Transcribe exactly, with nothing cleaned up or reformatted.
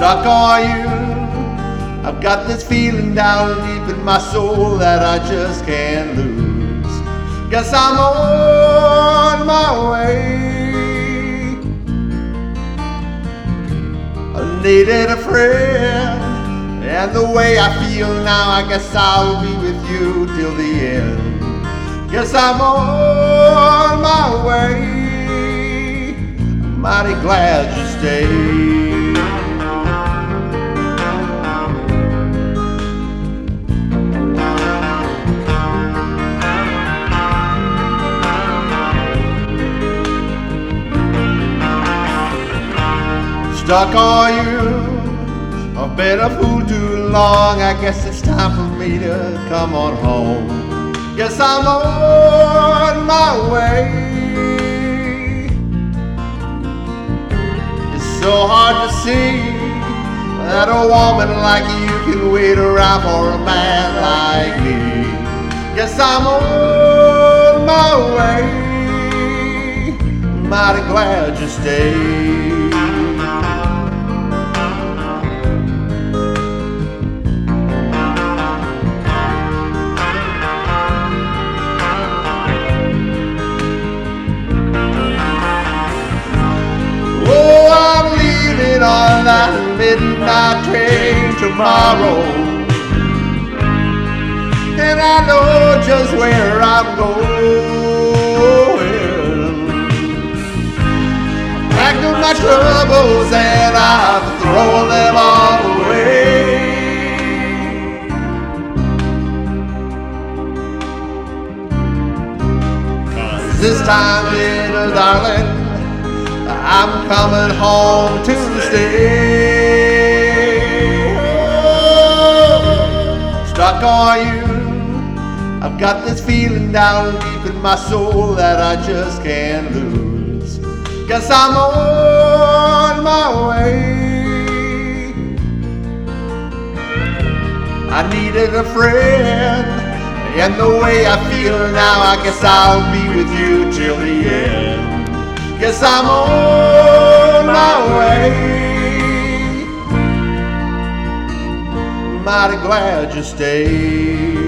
stuck on you. I've got this feeling down deep in my soul that I just can't lose. Guess I'm on my way. I needed a friend, and the way I feel now, I guess I'll be with you till the end. Guess I'm on my way. I'm mighty glad you stayed. Stuck on you, I've been a fool too long. I guess it's time for me to come on home. Guess I'm on my way. It's so hard to see that a woman like you can wait around for a man like me. Guess I'm on my way. Mighty glad you stayed. On that midnight train tomorrow, and I know just where I'm going. Packed up my troubles and I've thrown them all away. 'Cause this time, little darling, I'm coming home to stay. Oh, stuck on you. I've got this feeling down deep in my soul that I just can't lose. Guess I'm on my way. I needed a friend, and the way I feel now, I guess I'll be with you till the end. Guess I'm on my way. Mighty glad you stayed.